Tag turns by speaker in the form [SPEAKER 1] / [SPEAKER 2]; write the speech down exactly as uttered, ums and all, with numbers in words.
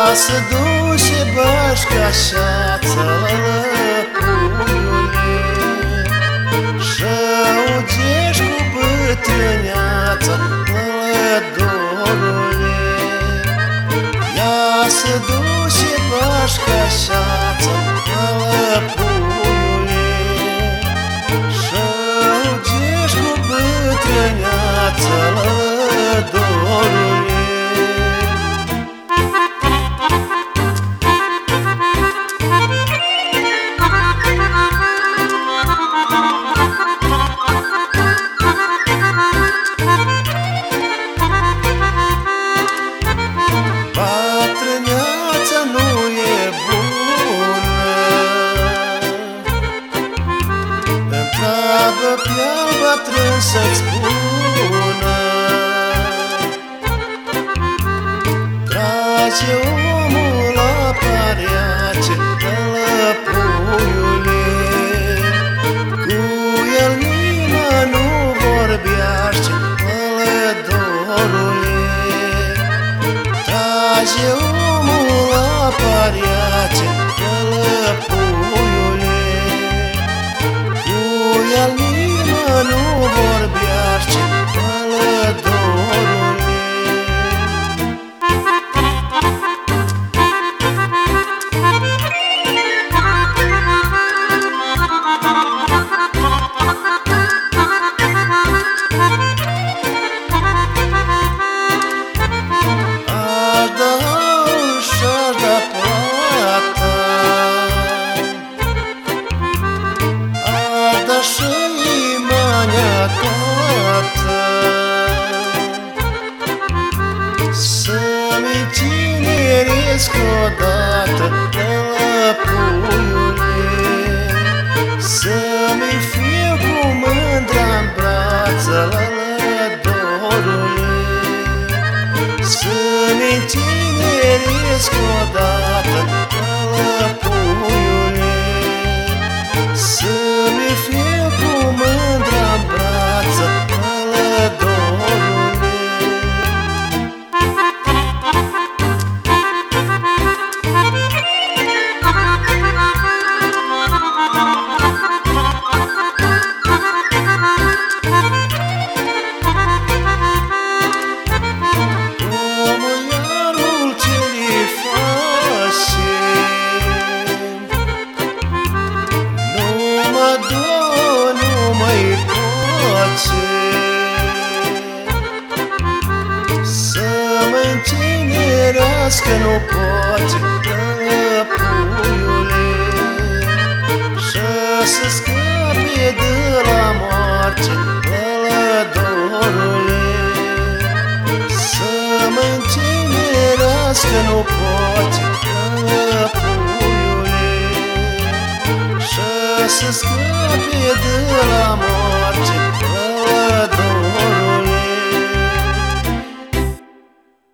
[SPEAKER 1] să duce bașcașața lăpuiule, și-augești cu bătrâneața lădorule. Ia să duce bașcașața lăpuiule, și-augești cu bătrâneața lădorule. Întreabă pe-al bătrân să-ți spună: trage omul la pareace, lăpuiule, cu el nimeni nu vorbește, lădorule. Trage omul la pareace, lăpuiule, el nimeni nu vorbește, lădorule. Aș da aur și-aș da plata, aș da și imania toată, să-mi tineresc odată, lăpuiule, să-mi fiu cu mândra-n brață, lădorule. Să-mi tineresc odată, lăpuiule, să-mi fiu cu mândra-n brață, lădorule. Să-mă întinerească nu poate, lăpuiule, și să scape de la moarte, lădorule. Să-mă întinerească nu poate, lăpuiule, și să scape de la moarte,